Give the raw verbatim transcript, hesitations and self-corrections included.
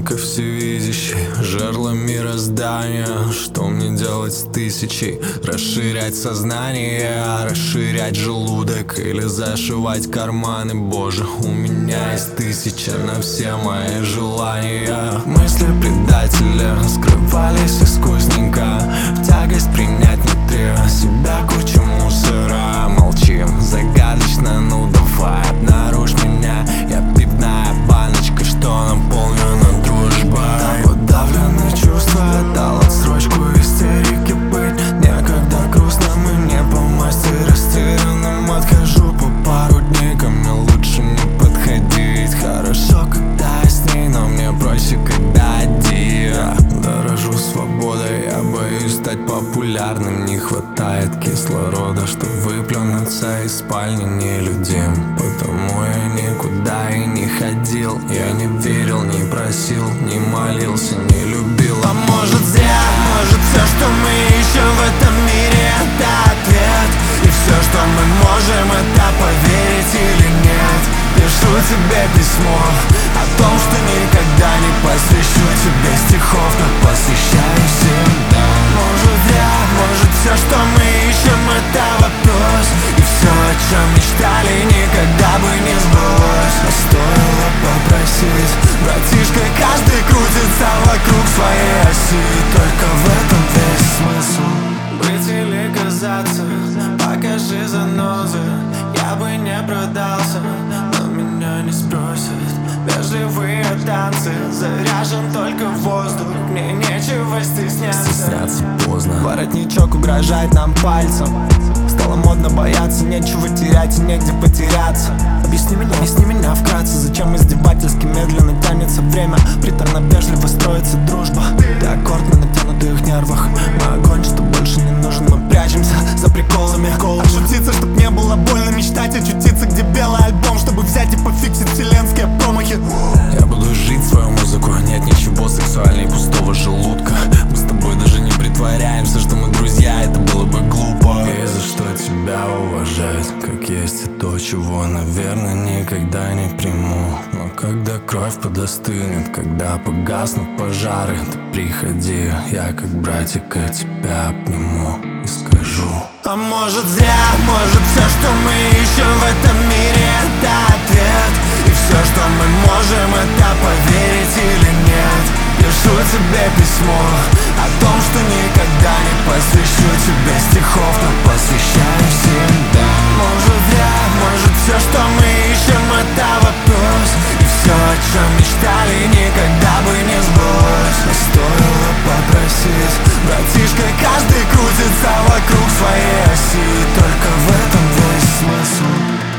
владыка всевидящий, жерло мироздания. Что мне делать с тысячей? Расширять сознание, расширять желудок или зашивать карманы? Боже, у меня есть тысяча на все мои желания. Мысли предателя скрывались искусненько, в тягость принять внутри себя кучу мусора. Молчим, загадочно, ну давай обнаружь меня. Я пивная баночка, что наполнена дружбой. Подавленные чувства, дал отсрочку истерики быть. Некогда грустным и не по масти растерянным. Отхожу по пару дней, ко мне лучше не подходить. Хорошо, когда я с ней, но мне проще, когда один. Дорожу свободой, я боюсь стать популярным. Не хватает кислорода, чтоб выплюнуться из спальни нелюдим. Потому я никуда и не ходил. Я не верил, не просил, не молился, не любил. А может зря, может все, что мы ищем в этом мире, это ответ. И все, что мы можем, это поверить или нет. Пишу тебе письмо о том, что никогда не посвящу тебе стихов, но посвящаю всегда. Может зря, может все, что мы ищем, это вопрос. И все, о чем мечтали, никогда бы не сбылось. Но стоило попросить, братишка, каждый крутится вокруг своей оси. Только в этом весь смысл. Быть или казаться, покажи занозы. Я бы не продался, но меня не сбросят вежливые танцы. Заряжен только воздух, мне нечего стесняться. Стесняться поздно. Воротничок угрожает нам пальцем. Стало модно бояться, нечего терять и негде потеряться. Объясни меня, объясни меня вкратце, зачем издевательски медленно тянется время. Приторно вежливо строится дружба. Ты аккорд на натянутых нервах. Мы огонь, что больше не нужен. Мы прячемся за приколами. Отшутиться, чтоб не было больно. Мечтать очутиться, где белый альбом, чтобы взять и пофиксить вселенские промахи. Я буду жить свою музыку. Нет ничего сексуальнее пустого желудка. Мы с тобой даже не притворяемся, что мы друзья, это было бы глупо. И за что тебя уважать, как есть и то, чего, наверное, никогда не приму. Но когда кровь подостынет, когда погаснут пожары, ты приходи, я как братика тебя обниму и скажу. А может зря, может все, что мы ищем в этом мире, это ответ. И все, что мы можем, это поверить или нет. Пишу тебе письмо о том, что никогда не посвящу тебе стихов, но посвящаю всегда. Может зря, может все, что мы ищем, это вопрос. И все, о чем мечтали, никогда бы не сбылось. Но стоило попросить, братишка, каждый крутится вокруг своей оси. Только в этом весь смысл.